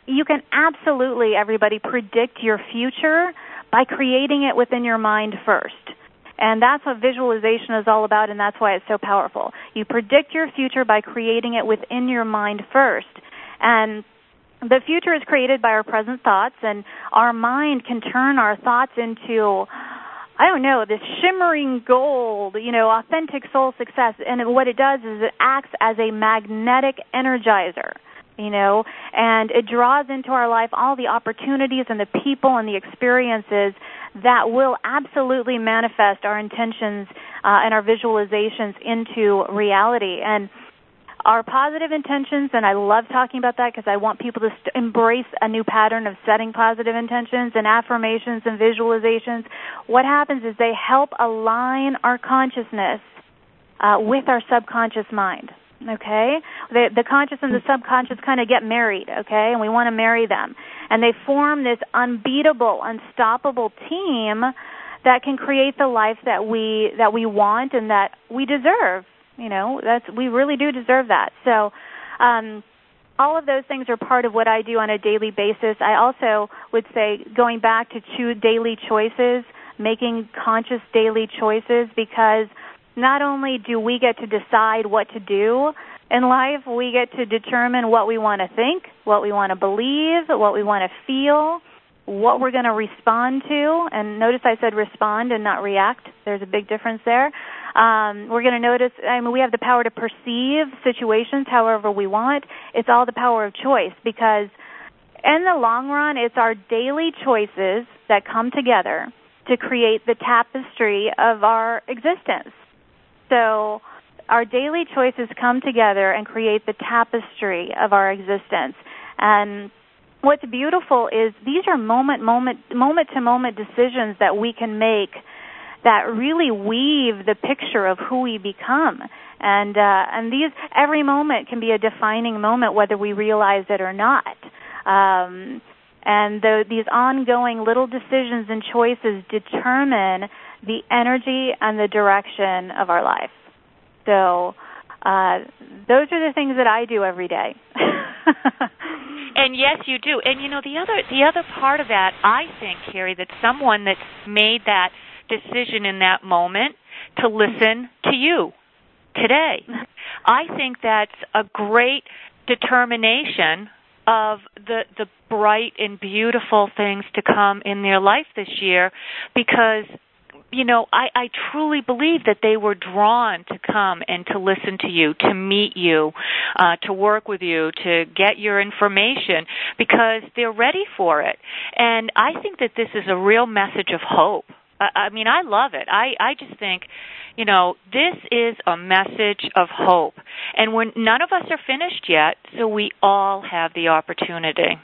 you can absolutely, everybody, predict your future by creating it within your mind first. And that's what visualization is all about, and that's why it's so powerful. You predict your future by creating it within your mind first. And the future is created by our present thoughts, and our mind can turn our thoughts into, I don't know, this shimmering gold, you know, authentic soul success. And what it does is it acts as a magnetic energizer, you know, and it draws into our life all the opportunities and the people and the experiences that will absolutely manifest our intentions uh, and our visualizations into reality. And our positive intentions, and I love talking about that because I want people to st- embrace a new pattern of setting positive intentions and affirmations and visualizations. What happens is they help align our consciousness uh, with our subconscious mind. Okay? The, the conscious and the subconscious kind of get married, okay? And we want to marry them. And they form this unbeatable, unstoppable team that can create the life that we that we want and that we deserve. You know, that's we really do deserve that. So um, all of those things are part of what I do on a daily basis. I also would say going back to choose daily choices, making conscious daily choices, because not only do we get to decide what to do in life, we get to determine what we want to think, what we want to believe, what we want to feel, what we're going to respond to. And notice I said respond and not react. There's a big difference there. Um, we're going to notice, I mean, we have the power to perceive situations however we want. It's all the power of choice, because in the long run, it's our daily choices that come together to create the tapestry of our existence. So our daily choices come together and create the tapestry of our existence. And what's beautiful is these are moment, moment, moment-to-moment decisions that we can make that really weave the picture of who we become. And uh, and these every moment can be a defining moment, whether we realize it or not. Um, and the, these ongoing little decisions and choices determine the energy and the direction of our life. So uh, those are the things that I do every day. And yes, you do. And you know, the other the other part of that, I think, Carrie, that someone that's made that decision in that moment to listen to you today, I think that's a great determination of the the bright and beautiful things to come in their life this year, because you know, I, I truly believe that they were drawn to come and to listen to you, to meet you, uh, to work with you, to get your information, because they're ready for it. And I think that this is a real message of hope. I, I mean, I love it. I, I just think, you know, this is a message of hope. And when none of us are finished yet, so we all have the opportunity.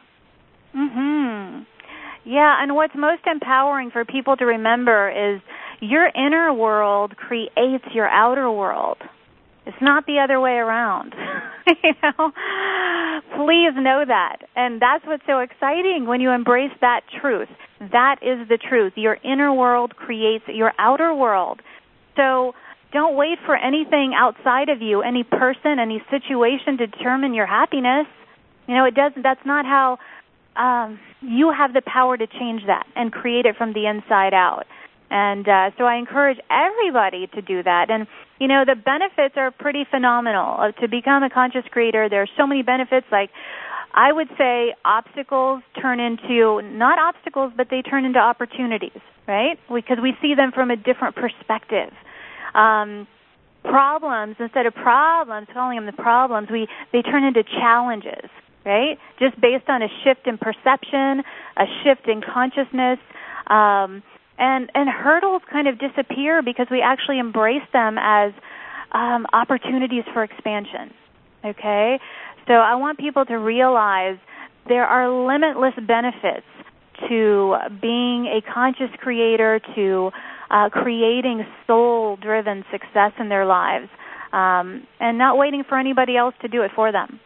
Mm-hmm. Yeah, and what's most empowering for people to remember is your inner world creates your outer world. It's not the other way around. You know? Please know that. And that's what's so exciting when you embrace that truth. That is the truth. Your inner world creates your outer world. So don't wait for anything outside of you, any person, any situation to determine your happiness. You know, it doesn't. That's not how. Um, you have the power to change that and create it from the inside out. And uh, so I encourage everybody to do that. And, you know, the benefits are pretty phenomenal. Uh, to become a conscious creator, there are so many benefits. Like, I would say obstacles turn into, not obstacles, but they turn into opportunities, right? Because we see them from a different perspective. Um, problems, instead of problems, calling them the problems, we they turn into challenges. Right? Just based on a shift in perception, a shift in consciousness, um, and and hurdles kind of disappear because we actually embrace them as um, opportunities for expansion. Okay? So I want people to realize there are limitless benefits to being a conscious creator, to uh, creating soul-driven success in their lives, um, and not waiting for anybody else to do it for them.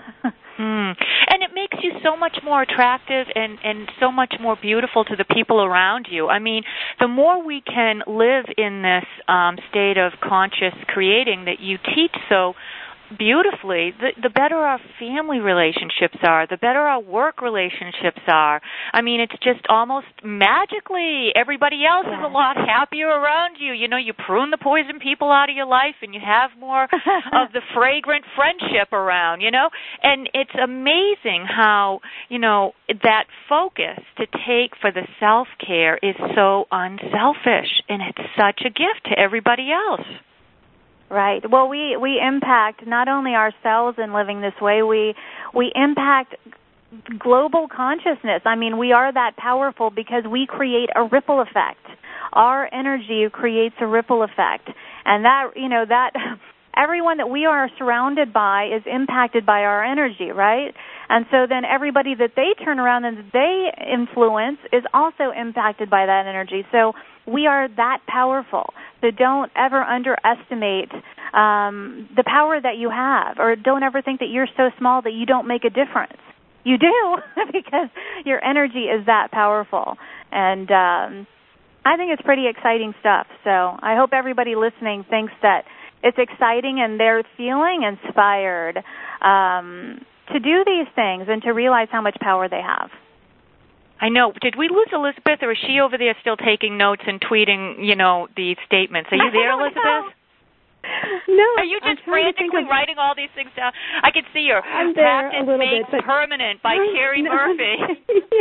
Mm. And it makes you so much more attractive and, and so much more beautiful to the people around you. I mean, the more we can live in this um, state of conscious creating that you teach so beautifully, the, the better our family relationships are, the better our work relationships are. I mean, it's just almost magically everybody else yeah. is a lot happier around you. You know, you prune the poison people out of your life and you have more of the fragrant friendship around, you know. And it's amazing how, you know, that focus to take for the self-care is so unselfish, and it's such a gift to everybody else. Right. Well, we, we impact not only ourselves in living this way, we we impact global consciousness. I mean, we are that powerful because we create a ripple effect. Our energy creates a ripple effect. And that, you know, that everyone that we are surrounded by is impacted by our energy, right? And so then everybody that they turn around and they influence is also impacted by that energy. So we are that powerful. So don't ever underestimate um, the power that you have, or don't ever think that you're so small that you don't make a difference. You do, because your energy is that powerful. And um, I think it's pretty exciting stuff. So I hope everybody listening thinks that it's exciting and they're feeling inspired um, to do these things and to realize how much power they have. I know. Did we lose Elizabeth, or is she over there still taking notes and tweeting, you know, the statements? Are you there, Elizabeth? No. Are you just frantically of... writing all these things down? I can see her. I'm there Practice a little Makes bit, but... Permanent by no, Carrie no. Murphy.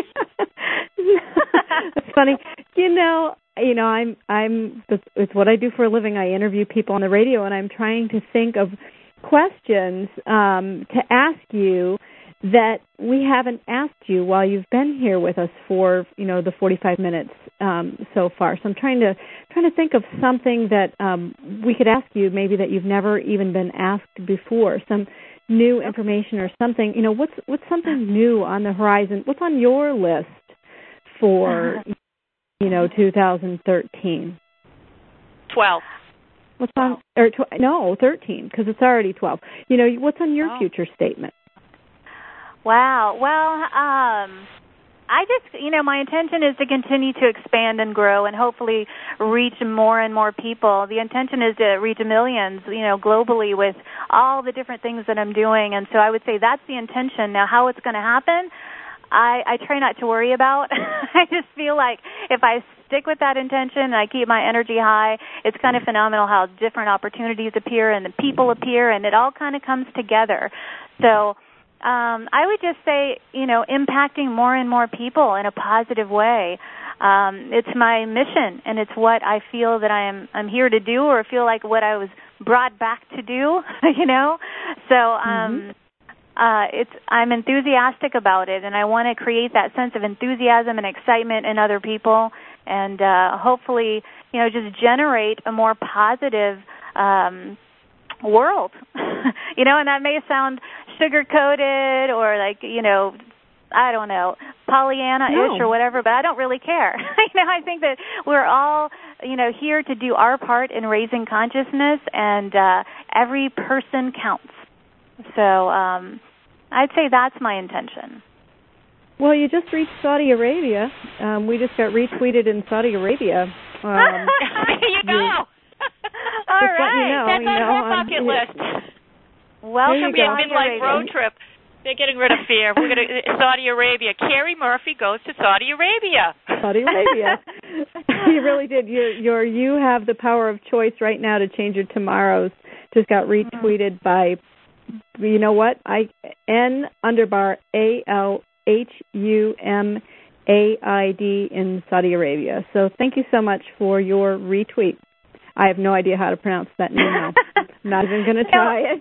It's funny. You know, you know, I'm, I'm. It's what I do for a living. I interview people on the radio, and I'm trying to think of questions um, to ask you that we haven't asked you while you've been here with us for, you know, the forty-five minutes um, so far. So I'm trying to trying to think of something that um, we could ask you, maybe that you've never even been asked before. Some new information or something. You know, what's what's something new on the horizon? What's on your list for, you know, two thousand thirteen? Twelve. What's on? Or tw- no, thirteen, because it's already twelve. You know, what's on your oh. future statement? Wow. Well, um, I just, you know, my intention is to continue to expand and grow and hopefully reach more and more people. The intention is to reach millions, you know, globally with all the different things that I'm doing. And so I would say that's the intention. Now, how it's going to happen, I, I try not to worry about. I just feel like if I stick with that intention and I keep my energy high, it's kind of phenomenal how different opportunities appear and the people appear, and it all kind of comes together. So Um, I would just say, you know, impacting more and more people in a positive way. Um, it's my mission, and it's what I feel that I am I'm here to do, or feel like what I was brought back to do. You know, so um, mm-hmm. uh, it's I'm enthusiastic about it, and I want to create that sense of enthusiasm and excitement in other people, and uh, hopefully, you know, just generate a more positive Um, world. You know, and that may sound sugar-coated or like, you know, I don't know, Pollyanna-ish no. or whatever, but I don't really care. You know, I think that we're all, you know, here to do our part in raising consciousness, and uh, every person counts. So um, I'd say that's my intention. Well, you just reached Saudi Arabia. Um, we just got retweeted in Saudi Arabia. Um, there you go. You, All Just right. You know, That's you on know, her bucket um, list. Welcome to to a midlife road trip. They're getting rid of fear. We're going to Saudi Arabia. Carrie Murphy goes to Saudi Arabia. Saudi Arabia. You really did. You're, you're, you have the power of choice right now to change your tomorrows. Just got retweeted by, you know what? I N underbar A L H U M A I D in Saudi Arabia. So thank you so much for your retweet. I have no idea how to pronounce that name now. I'm not even going to try it.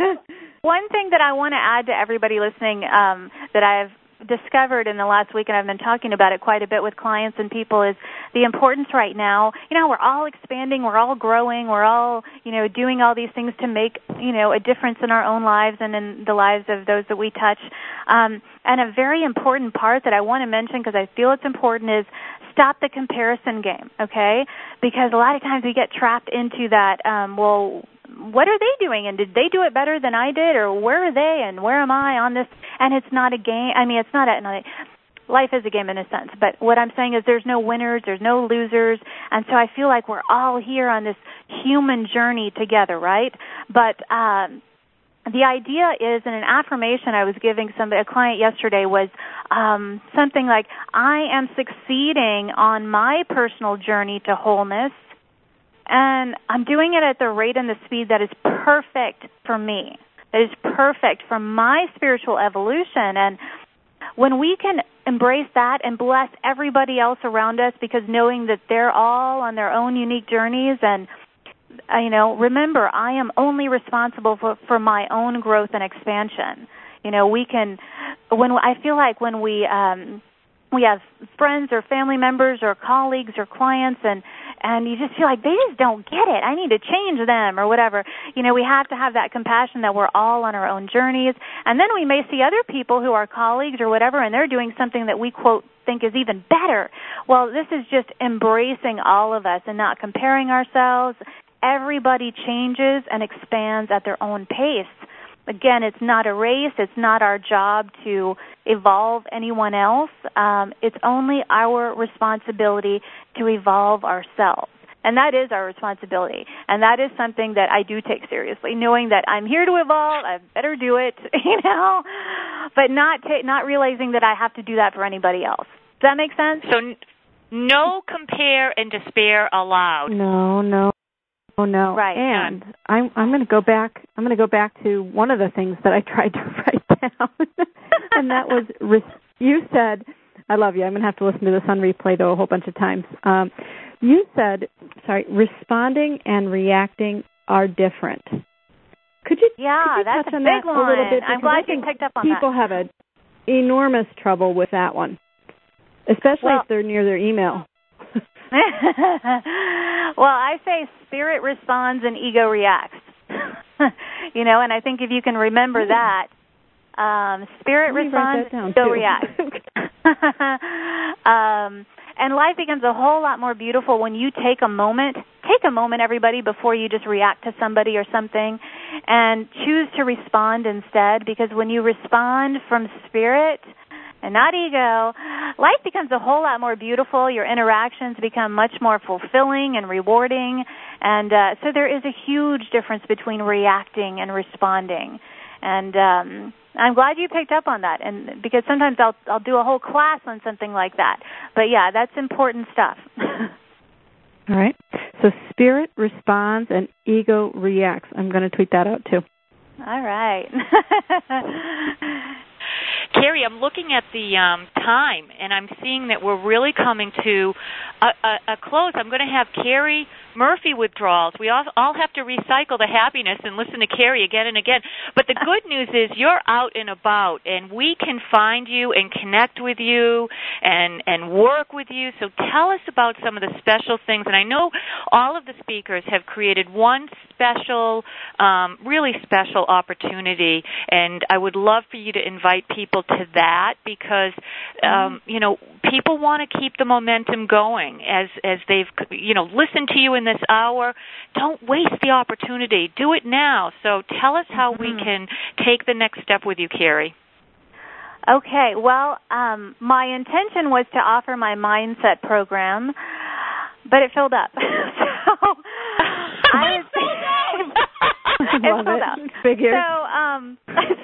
One thing that I want to add to everybody listening um, that I've discovered in the last week, and I've been talking about it quite a bit with clients and people, is the importance right now. You know, we're all expanding, we're all growing, we're all, you know, doing all these things to make, you know, a difference in our own lives and in the lives of those that we touch. Um, and a very important part that I want to mention, because I feel it's important, is stop the comparison game, okay? Because a lot of times we get trapped into that, um, well, what are they doing, and did they do it better than I did, or where are they, and where am I on this? And it's not a game. I mean, it's not a, no, life is a game in a sense, but what I'm saying is there's no winners, there's no losers, and so I feel like we're all here on this human journey together, right? But um, the idea is, and an affirmation I was giving somebody, a client yesterday was um, something like, I am succeeding on my personal journey to wholeness, and I'm doing it at the rate and the speed that is perfect for me, that is perfect for my spiritual evolution. And when we can embrace that and bless everybody else around us, because knowing that they're all on their own unique journeys, and uh, you know, remember, I am only responsible for, for my own growth and expansion. You know, we can, when I feel like when we um, we have friends or family members or colleagues or clients, and and you just feel like they just don't get it, I need to change them or whatever. You know, we have to have that compassion that we're all on our own journeys. And then we may see other people who are colleagues or whatever, and they're doing something that we, quote, think is even better. Well, this is just embracing all of us and not comparing ourselves. Everybody changes and expands at their own pace. Again, it's not a race. It's not our job to evolve anyone else. Um, it's only our responsibility to evolve ourselves. And that is our responsibility. And that is something that I do take seriously, knowing that I'm here to evolve, I better do it, you know, but not ta- not realizing that I have to do that for anybody else. Does that make sense? So n- no compare and despair allowed. No, no. Oh no! Right. And I'm I'm going to go back. I'm going to go back to one of the things that I tried to write down, and that was you said. I love you. I'm going to have to listen to this on replay though a whole bunch of times. Um, you said, sorry, responding and reacting are different. Could you? Yeah, could you that's touch a on big that a little bit? I'm glad you picked up on people that. People have a enormous trouble with that one, especially well, if they're near their email. Well, I say spirit responds and ego reacts. You know, and I think if you can remember mm. that, um, spirit responds, ego reacts. um, and life becomes a whole lot more beautiful when you take a moment, take a moment, everybody, before you just react to somebody or something, and choose to respond instead, because when you respond from spirit and not ego, life becomes a whole lot more beautiful. Your interactions become much more fulfilling and rewarding. And uh, so there is a huge difference between reacting and responding. And um, I'm glad you picked up on that, and because sometimes I'll I'll do a whole class on something like that. But yeah, that's important stuff. All right. So spirit responds and ego reacts. I'm going to tweet that out too. All right. Carrie, I'm looking at the um, time, and I'm seeing that we're really coming to a, a, a close. I'm going to have Carrie Murphy withdrawals. We all, all have to recycle the happiness and listen to Carrie again and again. But the good news is you're out and about, and we can find you and connect with you and, and work with you. So tell us about some of the special things. And I know all of the speakers have created one special, um, really special opportunity, and I would love for you to invite people to that, because um, you know, people want to keep the momentum going as as they've you know listened to you in this hour. Don't waste the opportunity. Do it now. So tell us how mm-hmm. we can take the next step with you, Carrie. Okay. Well, um, my intention was to offer my mindset program, but it filled up. so I was it's filled up. It's big here. So um,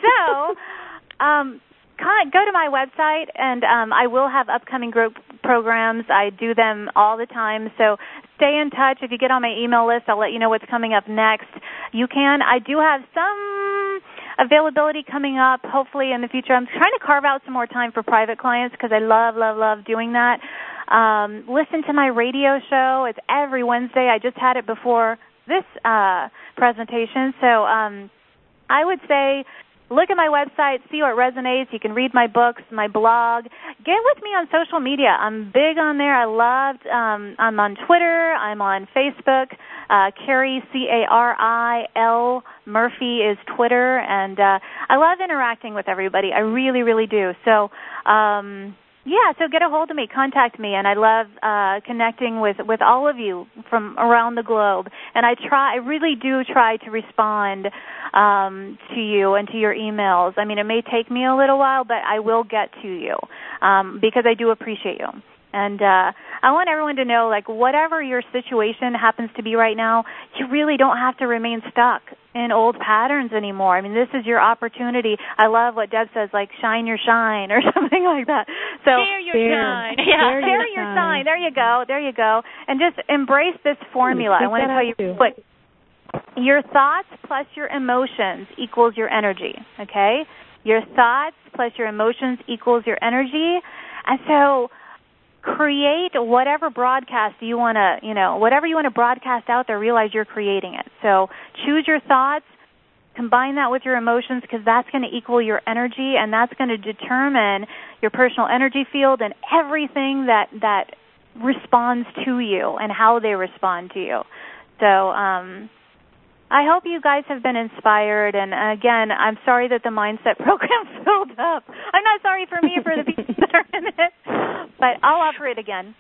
so. Um, Go to my website, and um, I will have upcoming group programs. I do them all the time, so stay in touch. If you get on my email list, I'll let you know what's coming up next. You can. I do have some availability coming up, hopefully, in the future. I'm trying to carve out some more time for private clients because I love, love, love doing that. Um, listen to my radio show. It's every Wednesday. I just had it before this uh, presentation, so um, I would say look at my website, see what resonates. You can read my books, my blog. Get with me on social media. I'm big on there. I loved, um, I'm on Twitter. I'm on Facebook. Uh, Carrie, C A R I L, Murphy is Twitter. And uh, I love interacting with everybody. I really, really do. So, um, yeah, so get a hold of me, contact me, and I love uh, connecting with, with all of you from around the globe. And I try, I really do try to respond um, to you and to your emails. I mean, it may take me a little while, but I will get to you um, because I do appreciate you. And uh, I want everyone to know, like, whatever your situation happens to be right now, you really don't have to remain stuck. in old patterns anymore. I mean, this is your opportunity. I love what Deb says, like, shine your shine or something like that. So share your shine. Yeah. Share your shine. There you go. There you go. And just embrace this formula. I want to tell you real quick. Your thoughts plus your emotions equals your energy, okay? Your thoughts plus your emotions equals your energy. And so create whatever broadcast you want to, you know, whatever you want to broadcast out there, realize you're creating it. So choose your thoughts, combine that with your emotions, because that's going to equal your energy, and that's going to determine your personal energy field and everything that, that responds to you and how they respond to you. So um, I hope you guys have been inspired, and again, I'm sorry that the Mindset program filled up. I'm not sorry for me or for the people that are in it, but I'll offer it again.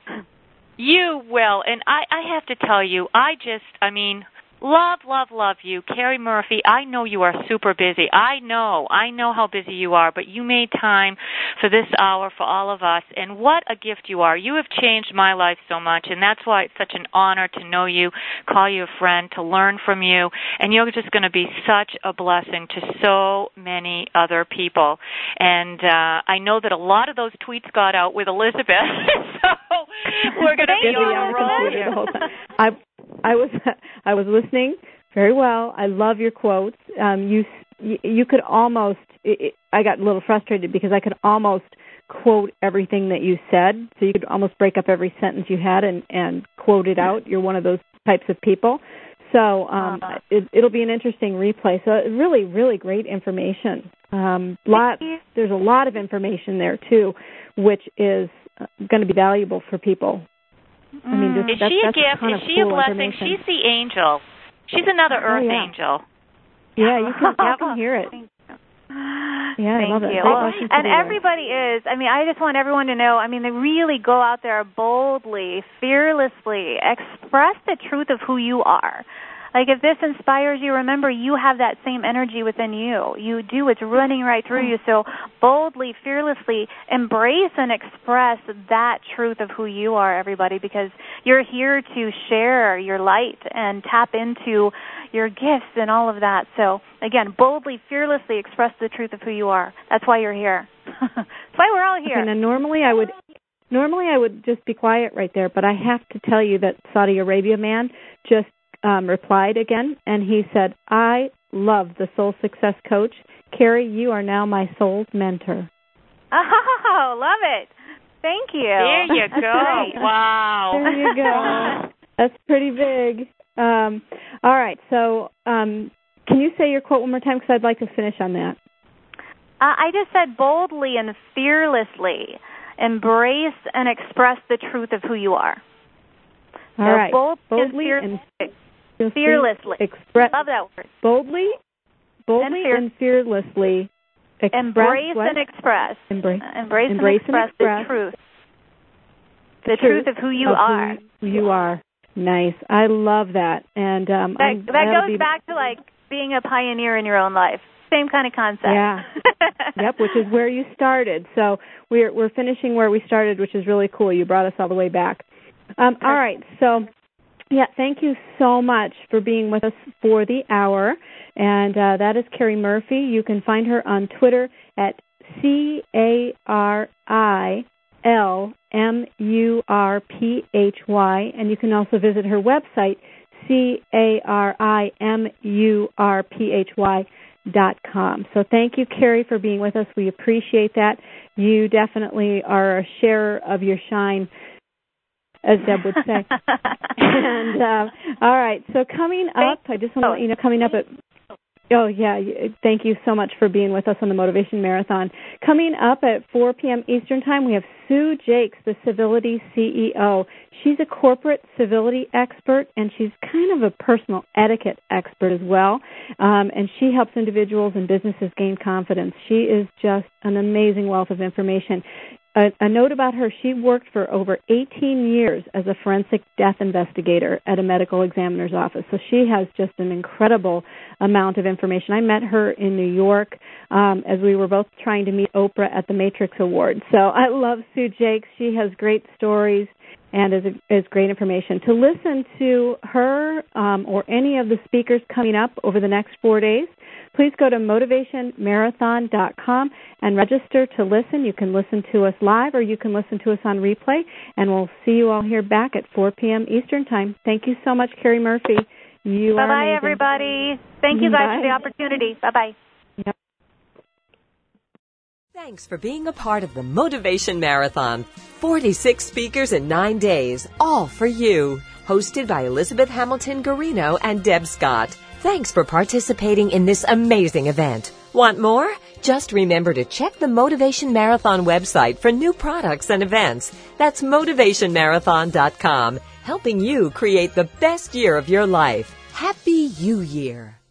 You will, and I, I have to tell you, I just, I mean, love, love, love you. Carrie Murphy, I know you are super busy. I know, I know how busy you are, but you made time for this hour for all of us, and what a gift you are. You have changed my life so much, and that's why it's such an honor to know you, call you a friend, to learn from you, and you're just going to be such a blessing to so many other people. And uh, I know that a lot of those tweets got out with Elizabeth, so we're going to be on a roll here. The whole time. I, I was I was listening very well. I love your quotes. Um, you you could almost. It, I got a little frustrated because I could almost quote everything that you said. So you could almost break up every sentence you had and, and quote it out. You're one of those types of people. So um, uh, it, it'll be an interesting replay. So really, really great information. Um, lot there's a lot of information there too, which is going to be valuable for people. I mean, just, is that's, she a that's gift? A is she cool a blessing? She's the angel. She's another oh, earth yeah. angel. Yeah, you can, you can hear it. Yeah, Thank I love it. you. Well, and everybody is. I mean, I just want everyone to know, I mean, they really go out there boldly, fearlessly, express the truth of who you are. Like, if this inspires you, remember, you have that same energy within you. You do. It's running right through you. So boldly, fearlessly embrace and express that truth of who you are, everybody, because you're here to share your light and tap into your gifts and all of that. So, again, boldly, fearlessly express the truth of who you are. That's why you're here. That's why we're all here. Okay, now, normally I would... Normally I would just be quiet right there, but I have to tell you that Saudi Arabia man just Um, replied again, and he said, I love the Soul Success Coach. Carrie, you are now my soul's mentor. Oh, love it. Thank you. There you That's go. Great. Wow. There you go. That's pretty big. Um, all right, so um, can you say your quote one more time, because I'd like to finish on that. Uh, I just said boldly and fearlessly embrace and express the truth of who you are. All so right, bold boldly and and fearlessly. Express, love that word. Boldly, boldly and, fear- and fearlessly express embrace what? and express. Embrace, uh, embrace, embrace and, express and express the truth. The, the truth, truth of who you of are. Who you are. Nice. I love that. And um, that, I'm, that goes be... back to like being a pioneer in your own life. Same kind of concept. Yeah. Yep. Which is where you started. So we're we're finishing where we started, which is really cool. You brought us all the way back. Um, all right. So. Yeah, thank you so much for being with us for the hour. And uh, that is Carrie Murphy. You can find her on Twitter at C A R I L M U R P H Y. And you can also visit her website, C A R I M U R P H Y dot com. So thank you, Carrie, for being with us. We appreciate that. You definitely are a sharer of your shine, as Deb would say. and uh, all right, so coming up, I just want to let you know, coming up at, oh, yeah, thank you so much for being with us on the Motivation Marathon. Coming up at four p.m. Eastern Time, we have Sue Jakes, the Civility C E O. She's a corporate civility expert, and she's kind of a personal etiquette expert as well, um, and she helps individuals and businesses gain confidence. She is just an amazing wealth of information. A, a note about her, she worked for over eighteen years as a forensic death investigator at a medical examiner's office. So she has just an incredible amount of information. I met her in New York um, as we were both trying to meet Oprah at the Matrix Awards. So I love Sue Jakes. She has great stories, and is, is great information. To listen to her um, or any of the speakers coming up over the next four days, please go to motivation marathon dot com and register to listen. You can listen to us live or you can listen to us on replay, and we'll see you all here back at four p.m. Eastern Time. Thank you so much, Carrie Murphy. You Bye-bye, are amazing. everybody. Thank you guys Bye. for the opportunity. Bye-bye. Yep. Thanks for being a part of the Motivation Marathon. forty-six speakers in nine days, all for you. Hosted by Elizabeth Hamilton Garino and Deb Scott. Thanks for participating in this amazing event. Want more? Just remember to check the Motivation Marathon website for new products and events. That's motivation marathon dot com, helping you create the best year of your life. Happy You Year.